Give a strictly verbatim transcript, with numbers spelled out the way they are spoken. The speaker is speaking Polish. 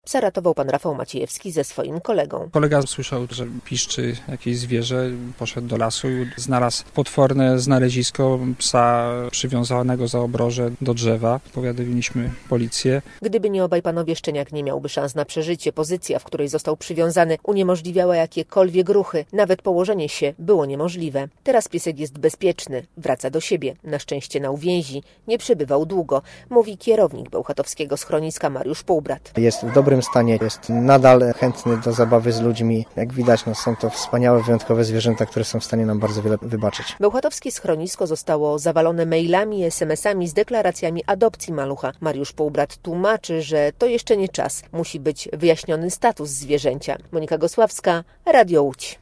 Psa ratował pan Rafał Maciejewski ze swoim kolegą. Kolega słyszał, że piszczy jakieś zwierzę, poszedł do lasu i znalazł potworne znalezisko psa przywiązanego za obroże do drzewa. Powiadomiliśmy policję. Gdyby nie obaj panowie, szczeniak nie miałby szans na przeżycie. Pozycja, w której został przywiązany, uniemożliwiała jakiekolwiek ruchy. Nawet położenie się było niemożliwe. Teraz piesek jest bezpieczny. Wraca do siebie. Na szczęście na uwięzi. Nie przebywał długo, mówi kierownik bełchatowskiego schroniska Mariusz Półbrat. Jest w dobrym stanie, jest nadal chętny do zabawy z ludźmi. Jak widać, no, są to wspaniałe, wyjątkowe zwierzęta, które są w stanie nam bardzo wiele wybaczyć. Bełchatowskie schronisko zostało zawalone mailami i es em esami z deklaracjami adopcji malucha. Mariusz Półbrat tłumaczy, że to jeszcze nie czas. Musi być wyjaśniony status zwierzęcia. Monika Gosławska, Radio Łódź.